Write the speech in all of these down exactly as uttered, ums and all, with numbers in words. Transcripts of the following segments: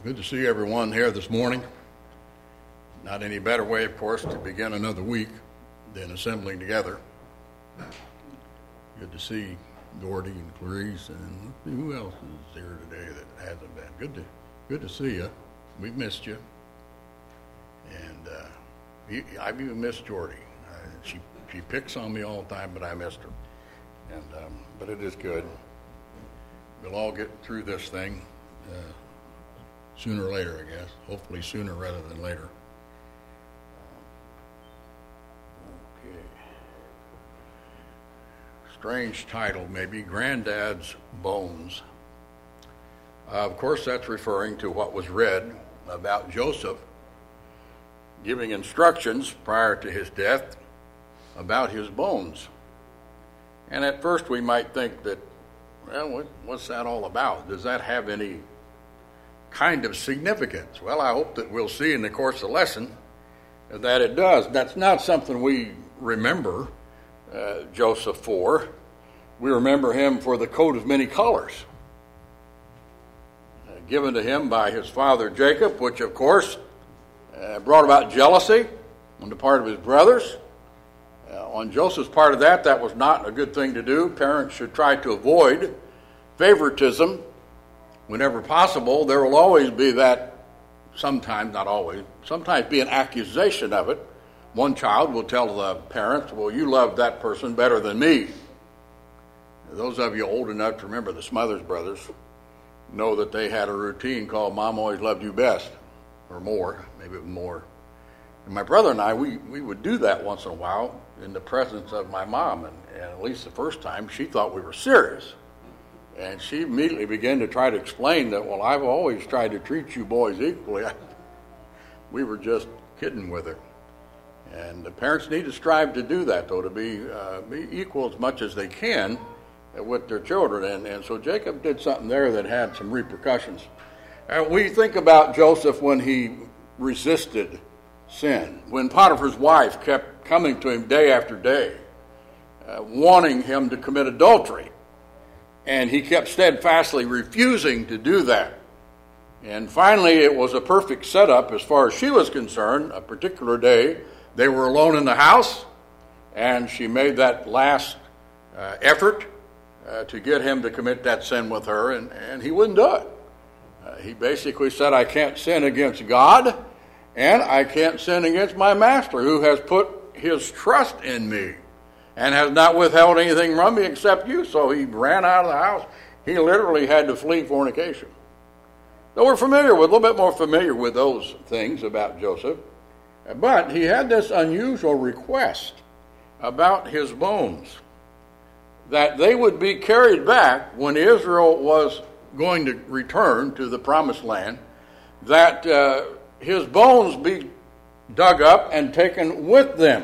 Good to see everyone here this morning. Not any better way, of course, to begin another week than assembling together. Good to see Gordy and Clarice, and who else is here today that hasn't been. Good to good to see you. We've missed you, and uh, he, I've even missed Jordy. Uh, she she picks on me all the time, but I missed her. And um, but it is good. We'll all get through this thing. Uh, Sooner or later, I guess. Hopefully sooner rather than later. Okay. Strange title, maybe. Granddad's Bones. Uh, of course, that's referring to what was read about Joseph giving instructions prior to his death about his bones. And at first we might think that, well, what, what's that all about? Does that have any kind of significance? Well, I hope that we'll see in the course of the lesson that it does. That's not something we remember uh, Joseph for. We remember him for the coat of many colors uh, given to him by his father Jacob, which of course uh, brought about jealousy on the part of his brothers. Uh, on Joseph's part of that, that was not a good thing to do. Parents should try to avoid favoritism whenever possible. There will always be that, sometimes, not always, sometimes be an accusation of it. One child will tell the parents, well, you loved that person better than me. Those of you old enough to remember the Smothers Brothers know that they had a routine called Mom Always Loved You Best, or more, maybe more. And my brother and I, we, we would do that once in a while in the presence of my mom, and, and at least the first time she thought we were serious. And she immediately began to try to explain that, well, I've always tried to treat you boys equally. We were just kidding with her. And the parents need to strive to do that, though, to be, uh, be equal as much as they can with their children. And, and so Jacob did something there that had some repercussions. And we think about Joseph when he resisted sin, when Potiphar's wife kept coming to him day after day, uh, wanting him to commit adultery. And he kept steadfastly refusing to do that. And finally, it was a perfect setup as far as she was concerned. A particular day, they were alone in the house, and she made that last uh, effort uh, to get him to commit that sin with her, and, and he wouldn't do it. Uh, he basically said, I can't sin against God, and I can't sin against my master, who has put his trust in me and has not withheld anything from me except you. So he ran out of the house. He literally had to flee fornication. So we're familiar with, a little bit more familiar with those things about Joseph. But he had this unusual request about his bones, that they would be carried back when Israel was going to return to the promised land, that uh, his bones be dug up and taken with them.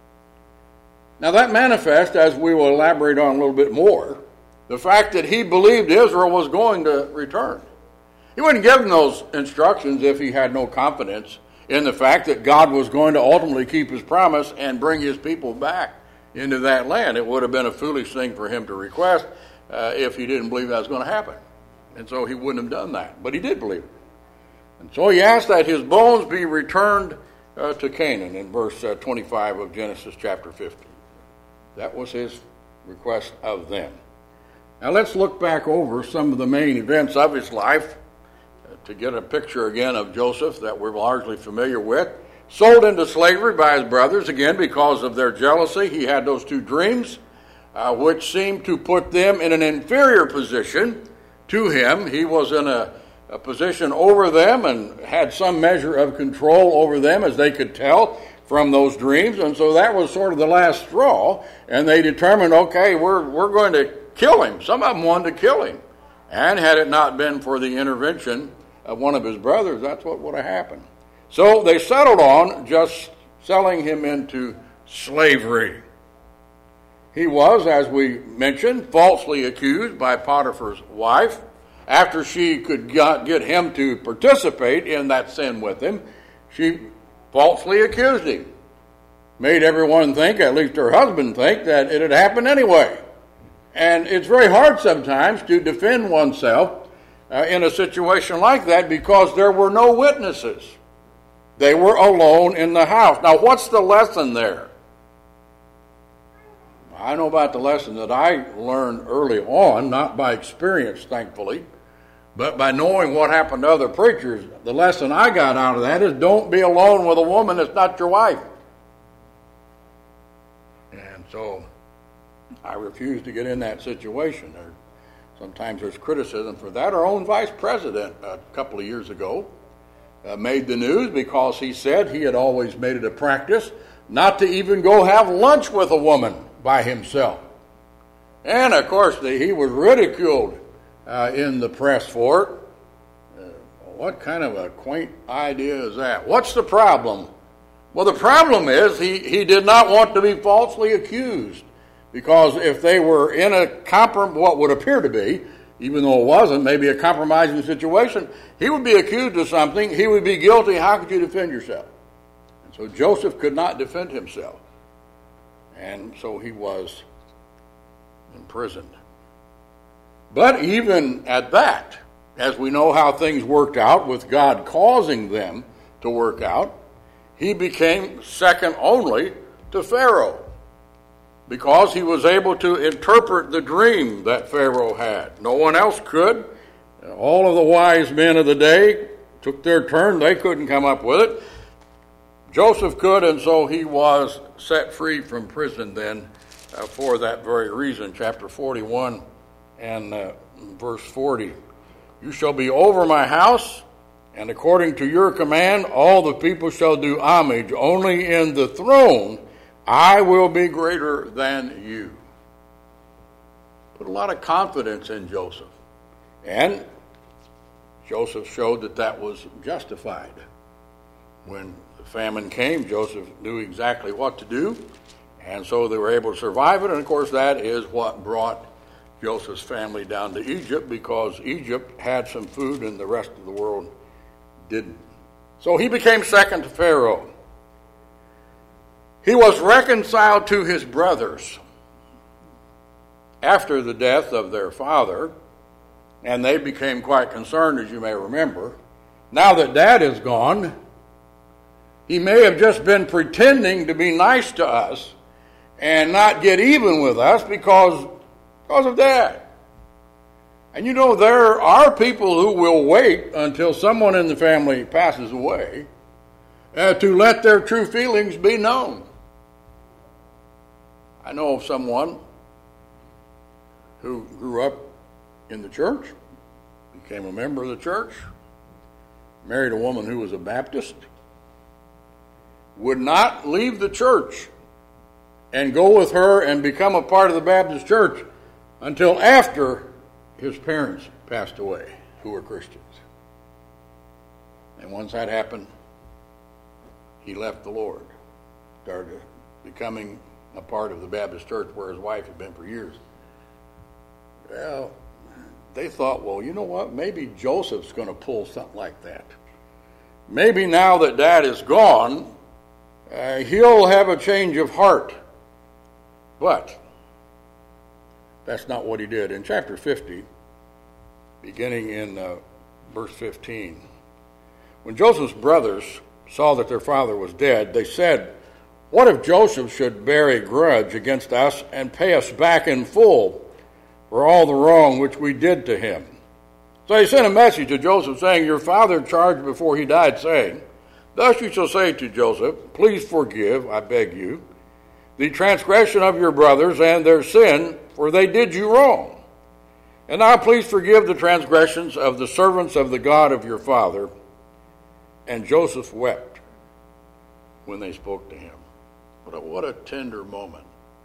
Now that manifests, as we will elaborate on a little bit more, the fact that he believed Israel was going to return. He wouldn't give them those instructions if he had no confidence in the fact that God was going to ultimately keep his promise and bring his people back into that land. It would have been a foolish thing for him to request uh, if he didn't believe that was going to happen. And so he wouldn't have done that. But he did believe it. And so he asked that his bones be returned uh, to Canaan in verse uh, twenty-five of Genesis chapter fifty. That was his request of them. Now let's look back over some of the main events of his life uh, to get a picture again of Joseph that we're largely familiar with. Sold into slavery by his brothers, again because of their jealousy. He had those two dreams, uh, which seemed to put them in an inferior position to him. He was in a, a position over them and had some measure of control over them, as they could tell from those dreams, and so that was sort of the last straw, and they determined, okay, we're we're going to kill him. Some of them wanted to kill him, and had it not been for the intervention of one of his brothers, that's what would have happened. So they settled on just selling him into slavery. He was, as we mentioned, falsely accused by Potiphar's wife. After she could get him to participate in that sin with him, she falsely accused him. Made everyone think, at least her husband think, that it had happened anyway. And it's very hard sometimes to defend oneself uh, in a situation like that because there were no witnesses. They were alone in the house. Now, what's the lesson there? I know about the lesson that I learned early on, not by experience, thankfully, but by knowing what happened to other preachers. The lesson I got out of that is don't be alone with a woman that's not your wife. And so I refuse to get in that situation. There, sometimes there's criticism for that. Our own vice president a couple of years ago uh, made the news because he said he had always made it a practice not to even go have lunch with a woman by himself. And, of course, the, he was ridiculed uh, in the press for it. Uh, what kind of a quaint idea is that? What's the problem? Well, the problem is he, he did not want to be falsely accused, because if they were in a comprom- what would appear to be, even though it wasn't, maybe a compromising situation, he would be accused of something, he would be guilty. How could you defend yourself? And so Joseph could not defend himself. And so he was imprisoned. But even at that, as we know how things worked out, with God causing them to work out, he became second only to Pharaoh, because he was able to interpret the dream that Pharaoh had. No one else could. All of the wise men of the day took their turn. They couldn't come up with it. Joseph could, and so he was set free from prison then uh, for that very reason. Chapter forty-one and uh, verse forty. You shall be over my house, and according to your command, all the people shall do homage. Only in the throne I will be greater than you. Put a lot of confidence in Joseph. And Joseph showed that that was justified. When the famine came, Joseph knew exactly what to do, and so they were able to survive it. And of course, that is what brought Joseph's family down to Egypt, because Egypt had some food and the rest of the world didn't. So he became second to Pharaoh. He was reconciled to his brothers after the death of their father, and they became quite concerned, as you may remember. Now that Dad is gone, he may have just been pretending to be nice to us and not get even with us because, because of Dad. And you know, there are people who will wait until someone in the family passes away uh, to let their true feelings be known. I know of someone who grew up in the church, became a member of the church, married a woman who was a Baptist, would not leave the church and go with her and become a part of the Baptist church until after his parents passed away, who were Christians. And once that happened, he left the Lord, started becoming a part of the Baptist church where his wife had been for years. Well, they thought, well, you know what? Maybe Joseph's going to pull something like that. Maybe now that Dad is gone, uh, he'll have a change of heart. But that's not what he did. In chapter fifty, beginning in uh, verse fifteen, when Joseph's brothers saw that their father was dead, they said, what if Joseph should bear a grudge against us and pay us back in full for all the wrong which we did to him? So they sent a message to Joseph saying, your father charged before he died, saying, thus you shall say to Joseph, please forgive, I beg you, the transgression of your brothers and their sin, for they did you wrong. And now please forgive the transgressions of the servants of the God of your father. And Joseph wept when they spoke to him. What a, what a tender moment.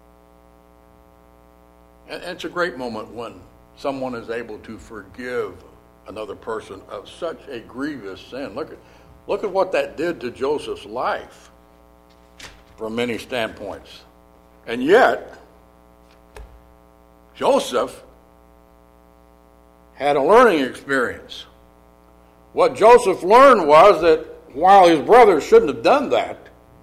And it's a great moment when someone is able to forgive another person of such a grievous sin. Look at, look at what that did to Joseph's life from many standpoints. And yet, Joseph had a learning experience. What Joseph learned was that while his brothers shouldn't have done that,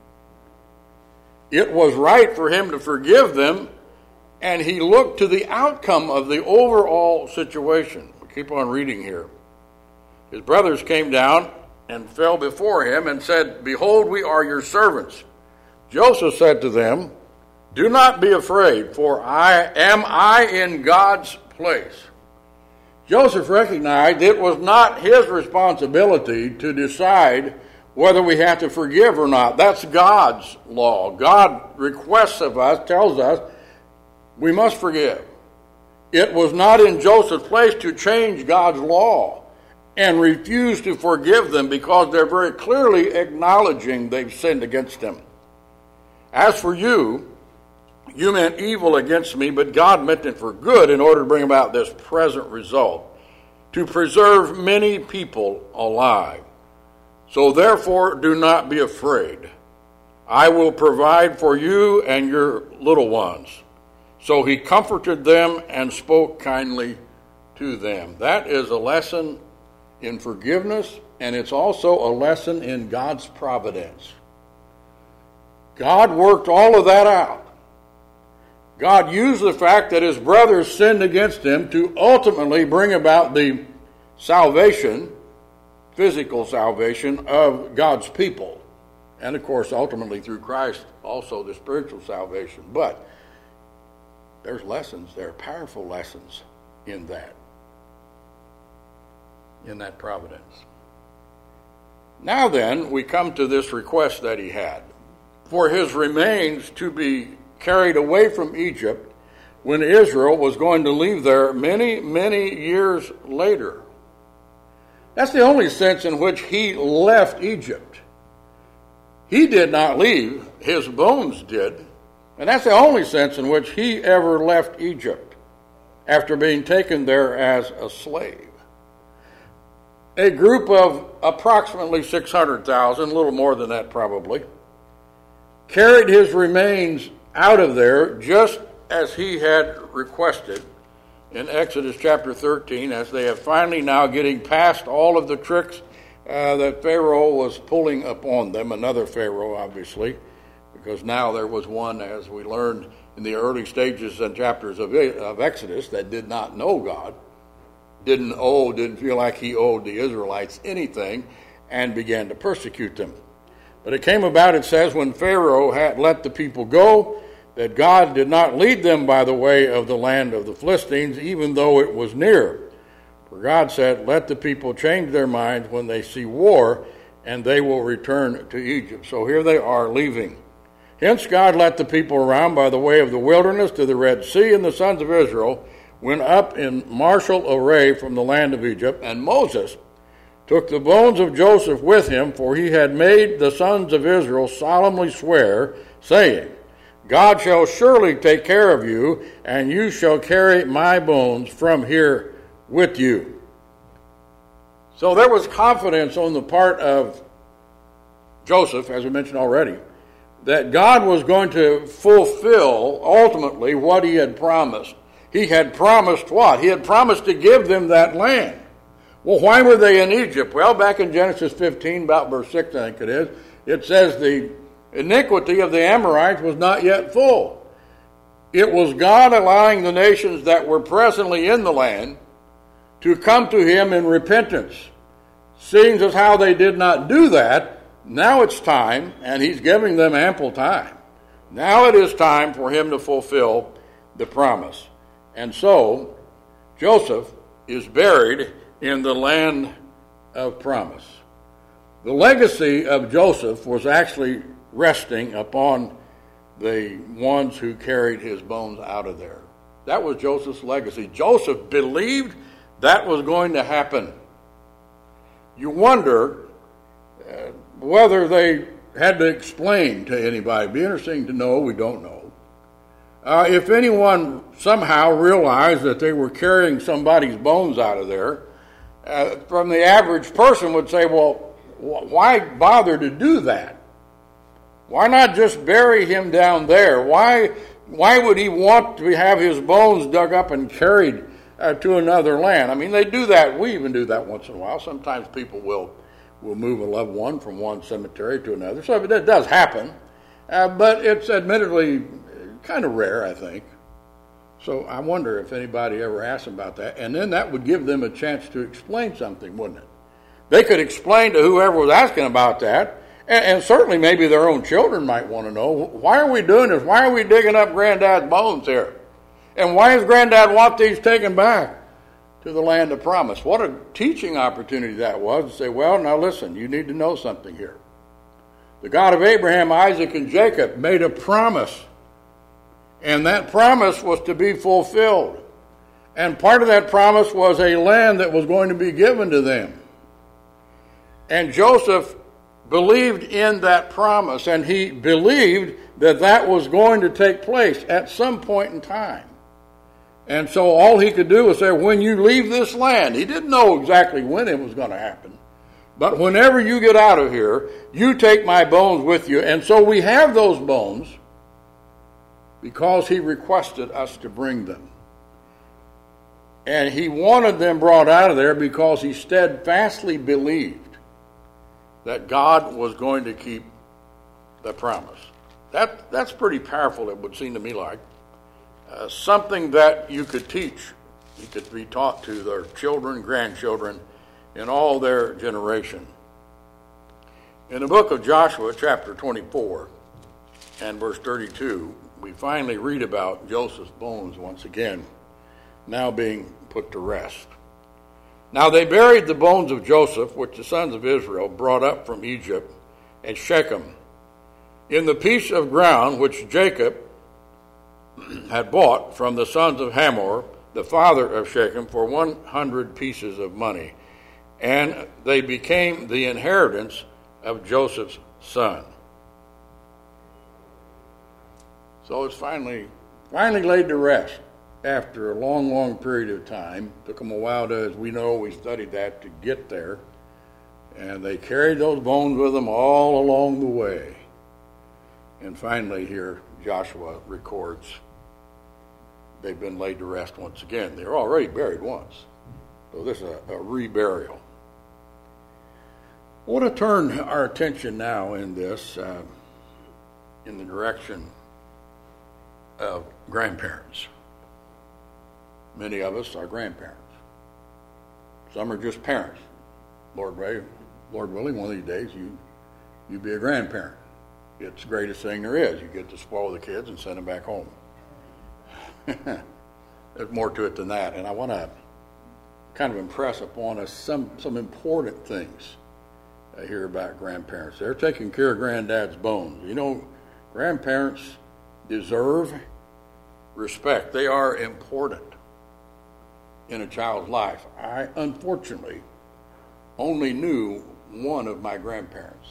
it was right for him to forgive them, and he looked to the outcome of the overall situation. We keep on reading here. His brothers came down and fell before him and said, "Behold, we are your servants." Joseph said to them, "Do not be afraid, for I am I in God's place." Joseph recognized it was not his responsibility to decide whether we have to forgive or not. That's God's law. God requests of us, tells us, we must forgive. It was not in Joseph's place to change God's law and refuse to forgive them because they're very clearly acknowledging they've sinned against him. As for you, you meant evil against me, but God meant it for good in order to bring about this present result, to preserve many people alive. So therefore, do not be afraid. I will provide for you and your little ones. So he comforted them and spoke kindly to them. That is a lesson in forgiveness, and it's also a lesson in God's providence. God worked all of that out. God used the fact that his brothers sinned against him to ultimately bring about the salvation, physical salvation of God's people. And of course, ultimately through Christ, also the spiritual salvation. But there's lessons there, powerful lessons in that, in that providence. Now then, we come to this request that he had, for his remains to be carried away from Egypt when Israel was going to leave there many, many years later. That's the only sense in which he left Egypt. He did not leave, his bones did. And that's the only sense in which he ever left Egypt after being taken there as a slave. A group of approximately six hundred thousand, a little more than that probably, carried his remains out of there just as he had requested in Exodus chapter thirteen, as they have finally now getting past all of the tricks uh, that Pharaoh was pulling upon them, another Pharaoh obviously, because now there was one, as we learned in the early stages and chapters of, of Exodus, that did not know God, didn't owe, didn't feel like he owed the Israelites anything, and began to persecute them. But it came about, it says, when Pharaoh had let the people go, that God did not lead them by the way of the land of the Philistines, even though it was near. For God said, let the people change their minds when they see war, and they will return to Egypt. So here they are leaving. Hence God let the people around by the way of the wilderness to the Red Sea, and the sons of Israel went up in martial array from the land of Egypt. And Moses took the bones of Joseph with him, for he had made the sons of Israel solemnly swear, saying, God shall surely take care of you, and you shall carry my bones from here with you. So there was confidence on the part of Joseph, as we mentioned already, that God was going to fulfill ultimately what he had promised. He had promised what? He had promised to give them that land. Well, why were they in Egypt? Well, back in Genesis fifteen, about verse six, I think it is, it says the iniquity of the Amorites was not yet full. It was God allowing the nations that were presently in the land to come to him in repentance. Seeing as how they did not do that, now it's time, and he's giving them ample time. Now it is time for him to fulfill the promise. And so, Joseph is buried in the land of promise. The legacy of Joseph was actually resting upon the ones who carried his bones out of there. That was Joseph's legacy. Joseph believed that was going to happen. You wonder uh, whether they had to explain to anybody. It'd be interesting to know. We don't know. Uh, if anyone somehow realized that they were carrying somebody's bones out of there, uh, from the average person would say, well, wh- why bother to do that? Why not just bury him down there? Why why would he want to have his bones dug up and carried uh, to another land? I mean, they do that. We even do that once in a while. Sometimes people will, will move a loved one from one cemetery to another. So that does happen. Uh, but it's admittedly kind of rare, I think. So I wonder if anybody ever asked them about that. And then that would give them a chance to explain something, wouldn't it? They could explain to whoever was asking about that. And, and certainly maybe their own children might want to know, why are we doing this? Why are we digging up Granddad's bones here? And why does Granddad want these taken back to the land of promise? What a teaching opportunity that was to say, well, now listen, you need to know something here. The God of Abraham, Isaac, and Jacob made a promise. And that promise was to be fulfilled. And part of that promise was a land that was going to be given to them. And Joseph believed in that promise, and he believed that that was going to take place at some point in time. And so all he could do was say, when you leave this land, he didn't know exactly when it was going to happen, but whenever you get out of here, you take my bones with you. And so we have those bones because he requested us to bring them. And he wanted them brought out of there because he steadfastly believed that God was going to keep the promise. That, that's pretty powerful, it would seem to me like. Uh, something that you could teach, you could be taught to their children, grandchildren, in all their generation. In the book of Joshua, chapter twenty-four, and verse thirty-two, we finally read about Joseph's bones once again, now being put to rest. Now they buried the bones of Joseph, which the sons of Israel brought up from Egypt, at Shechem, in the piece of ground which Jacob had bought from the sons of Hamor, the father of Shechem, for one hundred pieces of money. And they became the inheritance of Joseph's son. So it's finally, finally laid to rest after a long, long period of time. Took them a while to, as we know, we studied that, to get there. And they carried those bones with them all along the way. And finally here, Joshua records they've been laid to rest once again. They were already buried once. So this is a, a reburial. I want to turn our attention now in this, uh, in the direction of grandparents. Many of us are grandparents. Some are just parents. Lord, Lord willing, one of these days you you be a grandparent. It's the greatest thing there is. You get to spoil the kids and send them back home. There's more to it than that. And I want to kind of impress upon us some, some important things I hear about grandparents. They're taking care of granddad's bones. You know, grandparents deserve respect. They are important in a child's life. I, unfortunately, only knew one of my grandparents.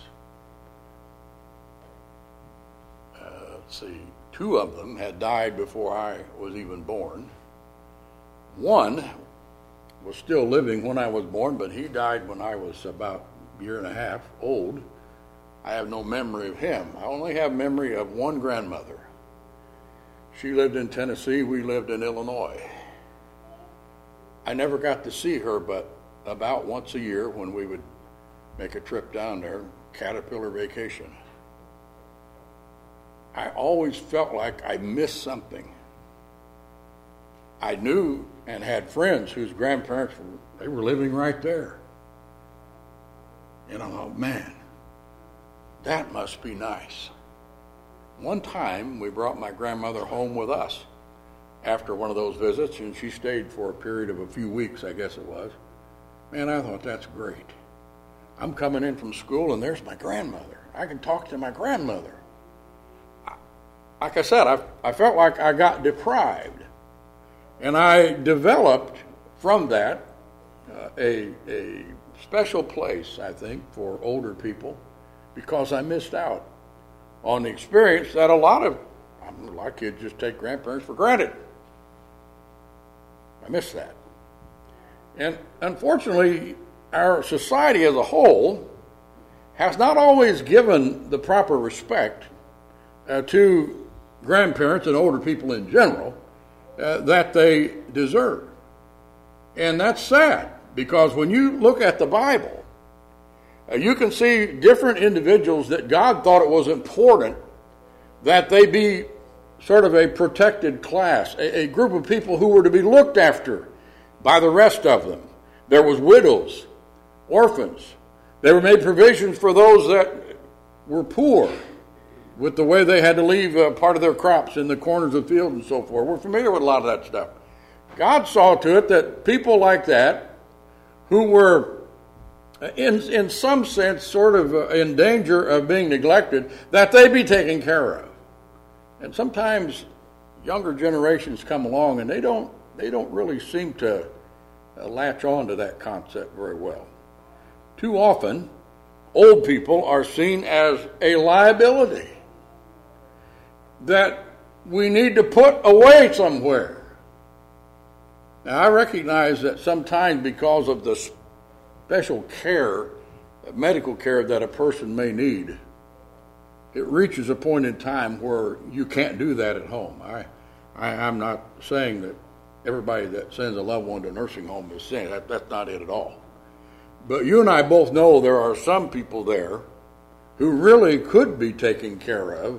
Uh, let's see, two of them had died before I was even born. One was still living when I was born, but he died when I was about a year and a half old. I have no memory of him. I only have memory of one grandmother. She lived in Tennessee. We lived in Illinois. I never got to see her, but about once a year when we would make a trip down there, Caterpillar vacation. I always felt like I missed something. I knew and had friends whose grandparents were, they were living right there. And I thought, man, that must be nice. One time we brought my grandmother home with us after one of those visits, and she stayed for a period of a few weeks, I guess it was. Man, I thought, that's great. I'm coming in from school, and there's my grandmother. I can talk to my grandmother. Like I said, I, I felt like I got deprived. And I developed from that uh, a, a special place, I think, for older people because I missed out on the experience that a lot of, a lot of kids just take grandparents for granted. I missed that. And unfortunately, our society as a whole has not always given the proper respect uh, to grandparents and older people in general uh, that they deserve. And that's sad, because when you look at the Bible, uh, you can see different individuals that God thought it was important that they be sort of a protected class, a, a group of people who were to be looked after by the rest of them. There was widows, orphans. They were made provisions for those that were poor with the way they had to leave uh, part of their crops in the corners of the field and so forth. We're familiar with a lot of that stuff. God saw to it that people like that, who were in, in some sense sort of uh, in danger of being neglected, that they be taken care of. And sometimes younger generations come along and they don't they don't really seem to uh, latch on to that concept very well. Too often, old people are seen as a liability that we need to put away somewhere. Now, I recognize that sometimes because of the special care, medical care that a person may need, it reaches a point in time where you can't do that at home. I, I, I'm not saying that everybody that sends a loved one to a nursing home is sin. That, that's not it at all. But you and I both know there are some people there who really could be taken care of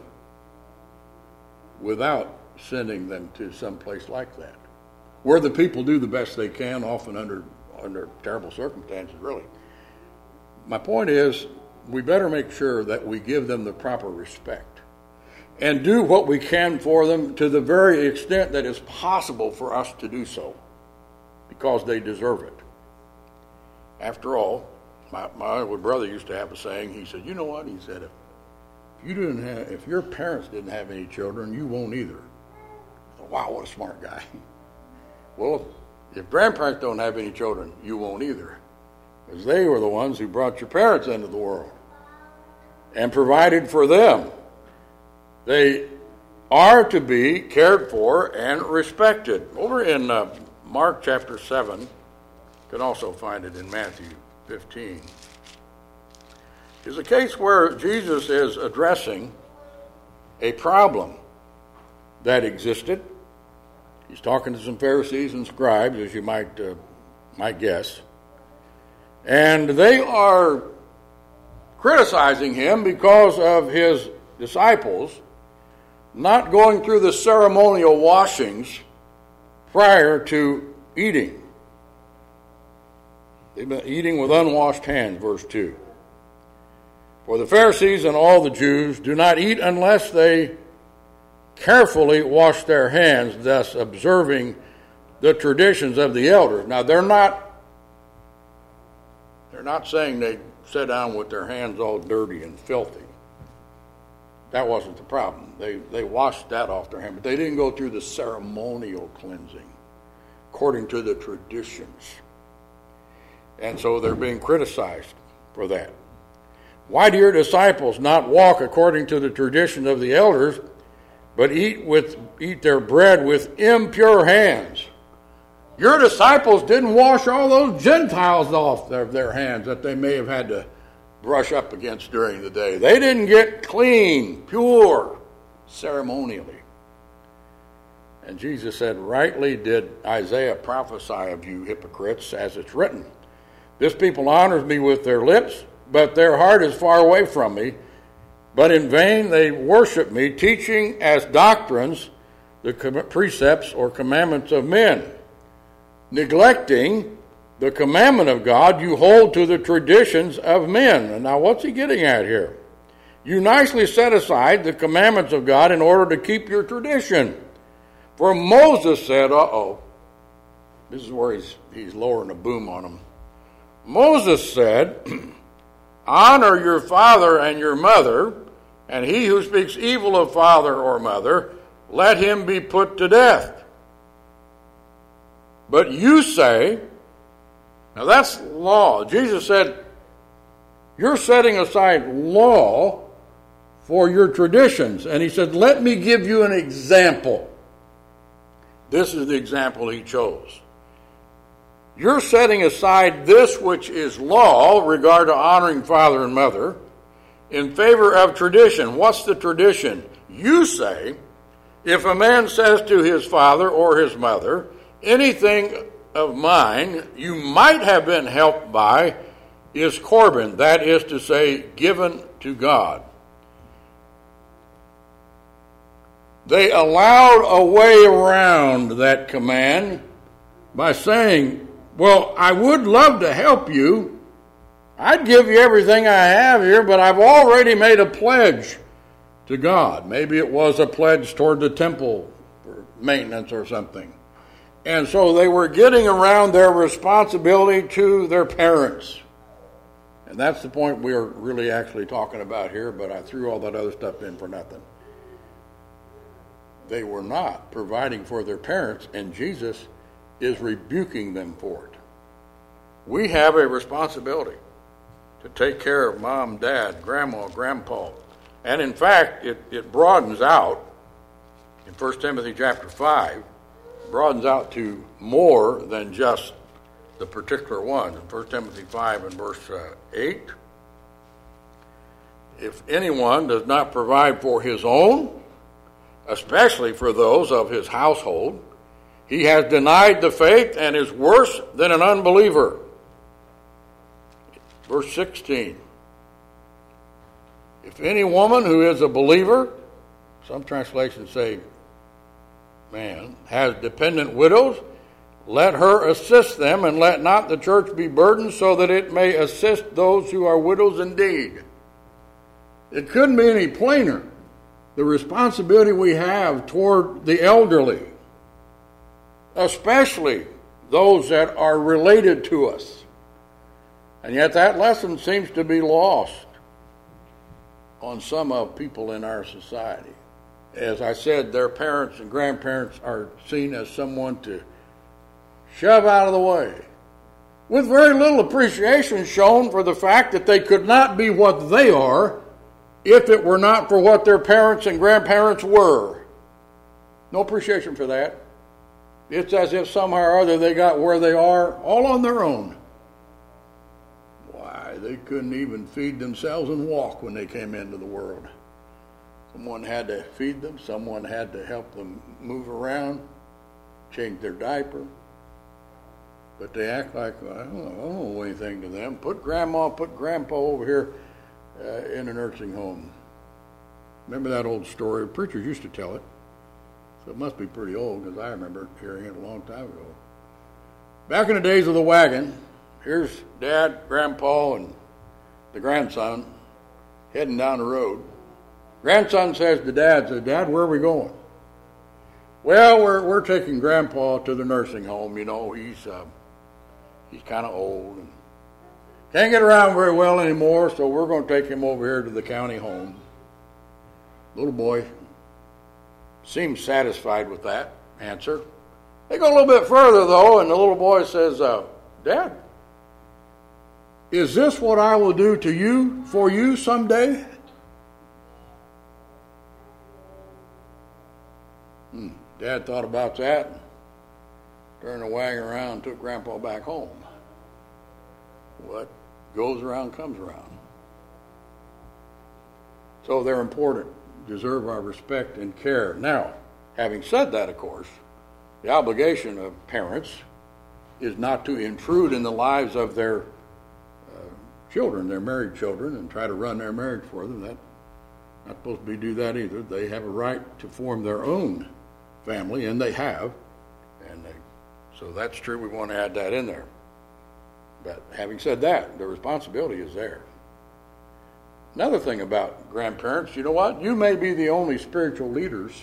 without sending them to some place like that, where the people do the best they can, often under under terrible circumstances, really. My point is, we better make sure that we give them the proper respect and do what we can for them to the very extent that it's possible for us to do so, because they deserve it. After all, my, my old brother used to have a saying. He said, you know what? He said, if you didn't have, if your parents didn't have any children, you won't either. I thought, wow, what a smart guy. Well, if, if grandparents don't have any children, you won't either, because they were the ones who brought your parents into the world and provided for them. They are to be cared for and respected. Over in uh, Mark chapter seven, you can also find it in Matthew fifteen, is a case where Jesus is addressing a problem that existed. He's talking to some Pharisees and scribes, as you might uh, might guess. And they are criticizing him because of his disciples not going through the ceremonial washings prior to eating. They've been eating with unwashed hands, verse two. For the Pharisees and all the Jews do not eat unless they carefully wash their hands, thus observing the traditions of the elders. Now, they're not they're not saying they sit down with their hands all dirty and filthy. That wasn't the problem. They they washed that off their hands, but they didn't go through the ceremonial cleansing according to the traditions. And so they're being criticized for that. Why do your disciples not walk according to the tradition of the elders, but eat with eat their bread with impure hands? Your disciples didn't wash all those Gentiles off their, their hands that they may have had to brush up against during the day. They didn't get clean, pure, ceremonially. And Jesus said, rightly did Isaiah prophesy of you hypocrites, as it's written. This people honors me with their lips, but their heart is far away from me. But in vain they worship me, teaching as doctrines the precepts or commandments of men. Neglecting the commandment of God, you hold to the traditions of men. And now what's he getting at here? You nicely set aside the commandments of God in order to keep your tradition. For Moses said, uh-oh, this is where he's, he's lowering a boom on them. Moses said, honor your father and your mother, and he who speaks evil of father or mother, let him be put to death. But you say, now that's law. Jesus said, you're setting aside law for your traditions. And he said, let me give you an example. This is the example he chose. You're setting aside this which is law, regard to honoring father and mother, in favor of tradition. What's the tradition? You say, if a man says to his father or his mother, anything of mine you might have been helped by is Corban, that is to say, given to God. they allowed a way around that command by saying, well, I would love to help you. I'd give you everything I have here, but I've already made a pledge to God. Maybe it was a pledge toward the temple for maintenance or something. And so they were getting around their responsibility to their parents. And that's the point we're really actually talking about here, but I threw all that other stuff in for nothing. They were not providing for their parents, and Jesus is rebuking them for it. We have a responsibility to take care of mom, dad, grandma, grandpa. And in fact, it, it broadens out in First Timothy chapter five, broadens out to more than just the particular one. In First Timothy five and verse uh, eight, if anyone does not provide for his own, especially for those of his household, he has denied the faith and is worse than an unbeliever. Verse sixteen, if any woman who is a believer, some translations say man, has dependent widows, let her assist them, and let not the church be burdened, so that it may assist those who are widows indeed. It couldn't be any plainer, the responsibility we have toward the elderly, especially those that are related to us. And yet that lesson seems to be lost on some of people in our society. As I said, their parents and grandparents are seen as someone to shove out of the way, with very little appreciation shown for the fact that they could not be what they are if it were not for what their parents and grandparents were. No appreciation for that. It's as if somehow or other they got where they are all on their own. Why, they couldn't even feed themselves and walk when they came into the world. Someone had to feed them. Someone had to help them move around, change their diaper. But they act like, well, I, don't know, I don't know anything to them. Put grandma, put grandpa over here uh, in a nursing home. Remember that old story? Preachers used to tell it. So it must be pretty old, because I remember hearing it a long time ago. Back in the days of the wagon, here's Dad, Grandpa, and the grandson heading down the road. Grandson says to Dad, says, Dad, where are we going? Well, we're we're taking Grandpa to the nursing home. You know, he's uh, he's kind of old and can't get around very well anymore, so we're going to take him over here to the county home. Little boy seems satisfied with that answer. They go a little bit further, though, and the little boy says, uh, Dad, is this what I will do to you, for you someday? Hmm. Dad thought about that, turned the wagon around, and took Grandpa back home. What goes around comes around. So they're important, deserve our respect and care. Now, having said that, of course, the obligation of parents is not to intrude in the lives of their uh, children, their married children, and try to run their marriage for them. That's not supposed to be do that either. They have a right to form their own family, and they have. And they, so that's true. We want to add that in there. But having said that, the responsibility is there. Another thing about grandparents, you know what? You may be the only spiritual leaders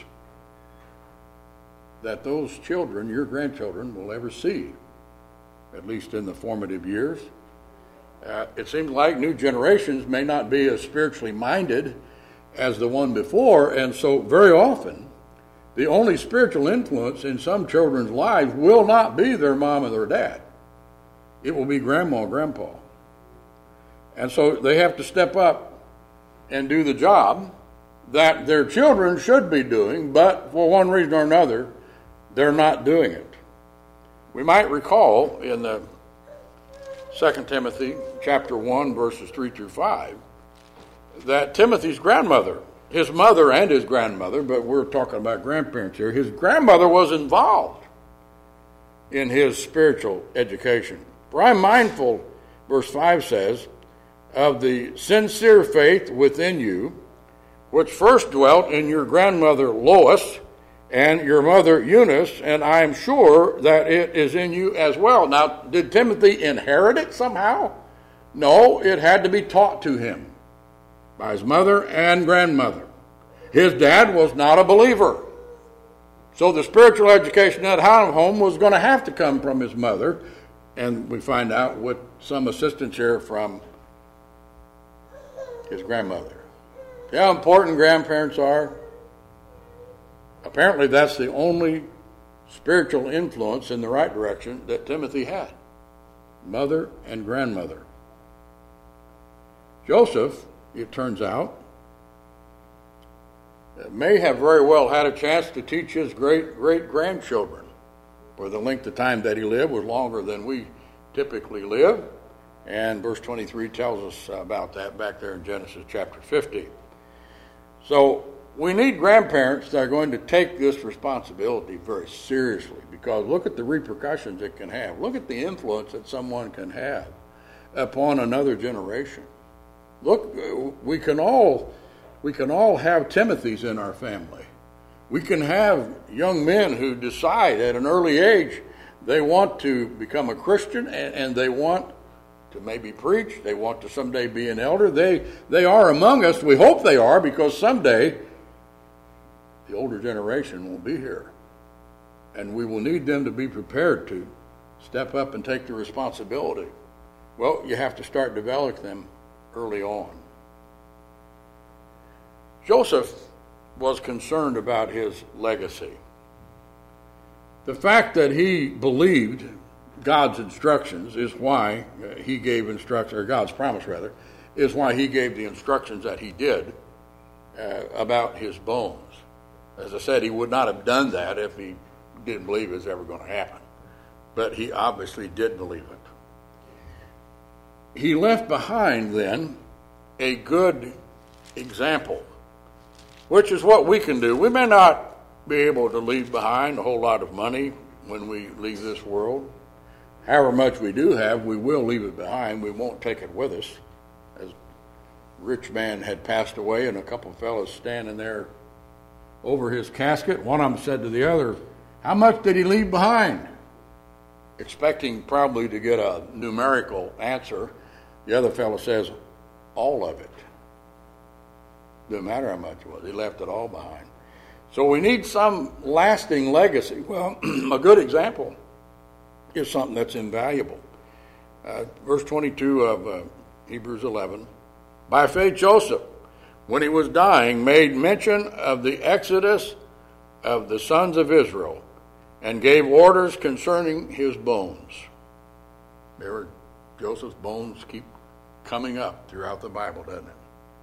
that those children, your grandchildren, will ever see, at least in the formative years. Uh, it seems like new generations may not be as spiritually minded as the one before, and so very often the only spiritual influence in some children's lives will not be their mom and their dad. It will be grandma and grandpa. And so they have to step up and do the job that their children should be doing, but for one reason or another, they're not doing it. We might recall in the Second Timothy chapter one, verses three through five, that Timothy's grandmother, his mother and his grandmother, but we're talking about grandparents here, his grandmother was involved in his spiritual education. For I'm mindful, verse five says, of the sincere faith within you, which first dwelt in your grandmother Lois and your mother Eunice, and I am sure that it is in you as well. Now, did Timothy inherit it somehow? No, it had to be taught to him by his mother and grandmother. His dad was not a believer. So the spiritual education at home was going to have to come from his mother, and we find out with some assistance here from his grandmother. See how important grandparents are? Apparently that's the only spiritual influence in the right direction that Timothy had. Mother and grandmother. Joseph, it turns out, may have very well had a chance to teach his great-great-grandchildren, for the length of time that he lived was longer than we typically live, and verse twenty-three tells us about that back there in Genesis chapter fifty. So we need grandparents that are going to take this responsibility very seriously, because look at the repercussions it can have. Look at the influence that someone can have upon another generation. Look, we can all we can all have Timothys in our family. We can have young men who decide at an early age they want to become a Christian, and, and they want to maybe preach. They want to someday be an elder. They they are among us. We hope they are, because someday the older generation will be here. And we will need them to be prepared to step up and take the responsibility. Well, you have to start developing them early on. Joseph was concerned about his legacy. The fact that he believed God's instructions is why he gave instructions, or God's promise rather, is why he gave the instructions that he did uh, about his bones. As I said, he would not have done that if he didn't believe it was ever going to happen. But he obviously did believe it. He left behind then a good example, which is what we can do. We may not be able to leave behind a whole lot of money when we leave this world. However much we do have, we will leave it behind. We won't take it with us. As a rich man had passed away, and a couple of fellows standing there over his casket, one of them said to the other, "How much did he leave behind?" Expecting probably to get a numerical answer. The other fellow says, "All of it." Doesn't matter how much it was. He left it all behind. So we need some lasting legacy. Well, a good example is something that's invaluable. Uh, verse twenty-two of uh, Hebrews eleven. By faith Joseph, when he was dying, made mention of the exodus of the sons of Israel, and gave orders concerning his bones. There were Joseph's bones keep coming up throughout the Bible, doesn't it?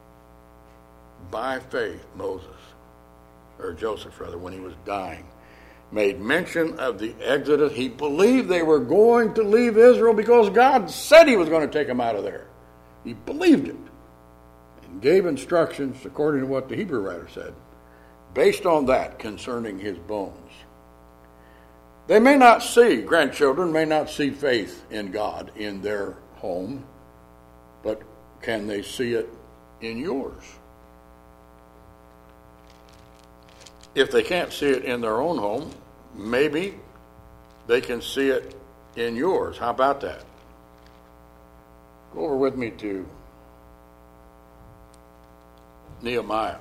By faith, Moses, or Joseph rather, when he was dying, made mention of the exodus. He believed they were going to leave Israel because God said he was going to take them out of there. He believed it and gave instructions according to what the Hebrew writer said, based on that concerning his bones. They may not see, grandchildren may not see faith in God in their home, but can they see it in yours? If they can't see it in their own home, maybe they can see it in yours. How about that? Go over with me to Nehemiah,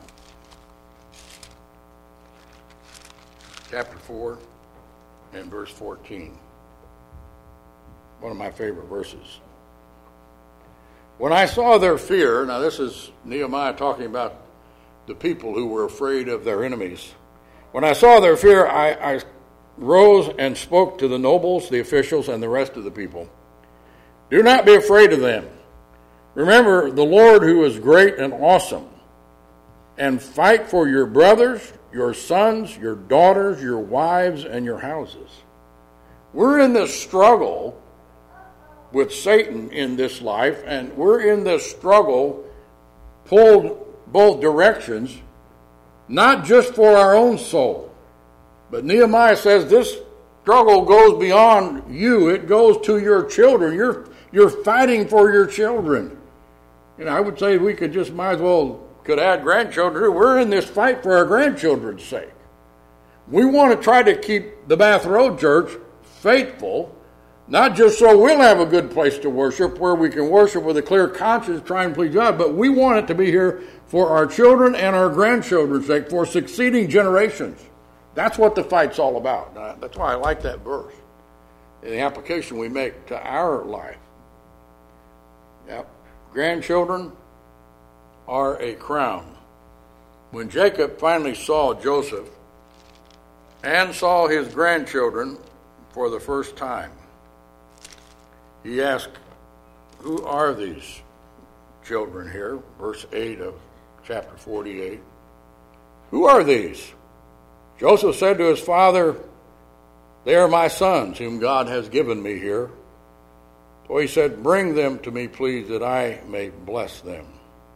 chapter four and verse fourteen. One of my favorite verses. When I saw their fear, now this is Nehemiah talking about the people who were afraid of their enemies. When I saw their fear, I, I rose and spoke to the nobles, the officials, and the rest of the people. Do not be afraid of them. Remember the Lord who is great and awesome, and fight for your brothers, your sons, your daughters, your wives, and your houses. We're in this struggle with Satan in this life, and we're in this struggle pulled both directions, not just for our own soul. But Nehemiah says this struggle goes beyond you. It goes to your children. You're, you're fighting for your children. And I would say we could just might as well could add grandchildren. We're in this fight for our grandchildren's sake. We want to try to keep the Bath Road Church faithful, not just so we'll have a good place to worship, where we can worship with a clear conscience, try and please God, but we want it to be here for our children and our grandchildren's sake, for succeeding generations. That's what the fight's all about. That's why I like that verse, the application we make to our life. Yep. Grandchildren are a crown. When Jacob finally saw Joseph and saw his grandchildren for the first time, he asked, who are these children here? Verse eight of chapter forty-eight. Who are these? Joseph said to his father, they are my sons whom God has given me here. So he said, bring them to me, please, that I may bless them.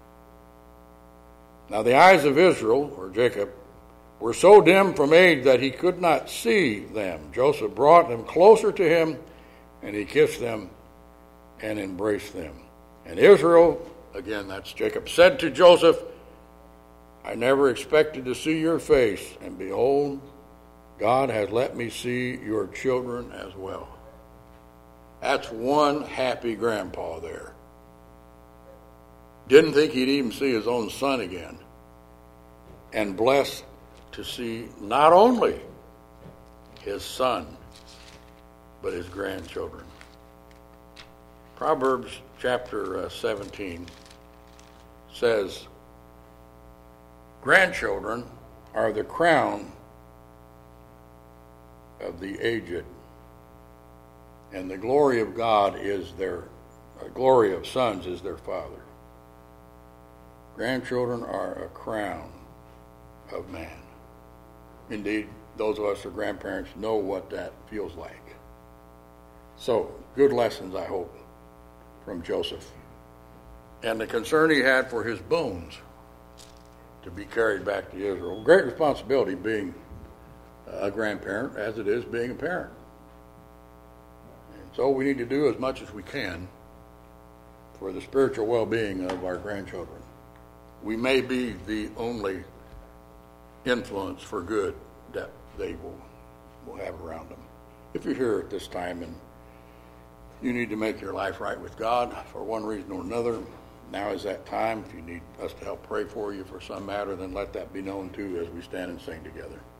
Now the eyes of Israel, or Jacob, were so dim from age that he could not see them. Joseph brought them closer to him, and he kissed them and embraced them. And Israel, again that's Jacob, said to Joseph, I never expected to see your face, and behold, God has let me see your children as well. That's one happy grandpa there. Didn't think he'd even see his own son again. And blessed to see not only his son, but his grandchildren. Proverbs chapter uh, seventeen says, grandchildren are the crown of the aged, and the glory of God is their, uh, glory of sons is their father. Grandchildren are a crown of man. Indeed, those of us who are grandparents know what that feels like. So, good lessons, I hope, from Joseph. And the concern he had for his bones to be carried back to Israel. Great responsibility being a grandparent, as it is being a parent. And so we need to do as much as we can for the spiritual well-being of our grandchildren. We may be the only influence for good that they will, will have around them. If you're here at this time and you need to make your life right with God for one reason or another, now is that time. If you need us to help pray for you for some matter, then let that be known too as we stand and sing together.